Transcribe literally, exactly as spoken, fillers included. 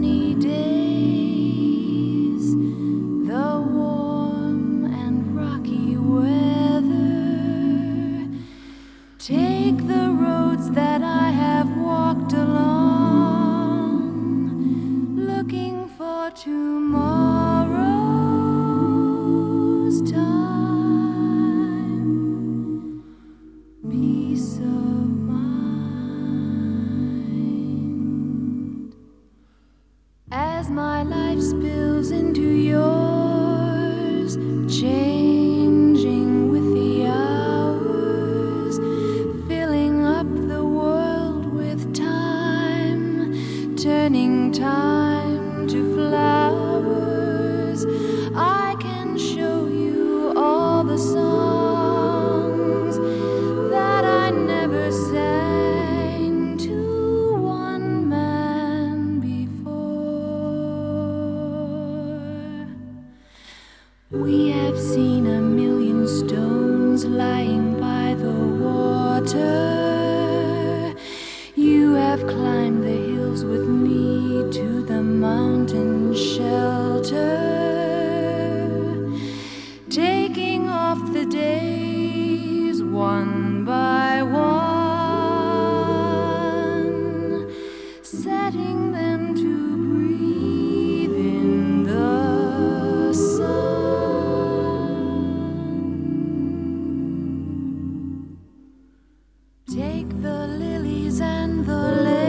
sunny days, the warm and rocky weather. Take the roads that I have walked along, looking for tomorrow's time, peace of mind. As my life spills into yours, changing with the hours, filling up the world with time, turning time to flowers, I can show you all the songs that I never sang to one man before. We have seen a million stones lying by the water. You have climbed the hills with me to the mountain shelter, taking off the days one by one, setting them to breathe in the sun. Take the lilies and the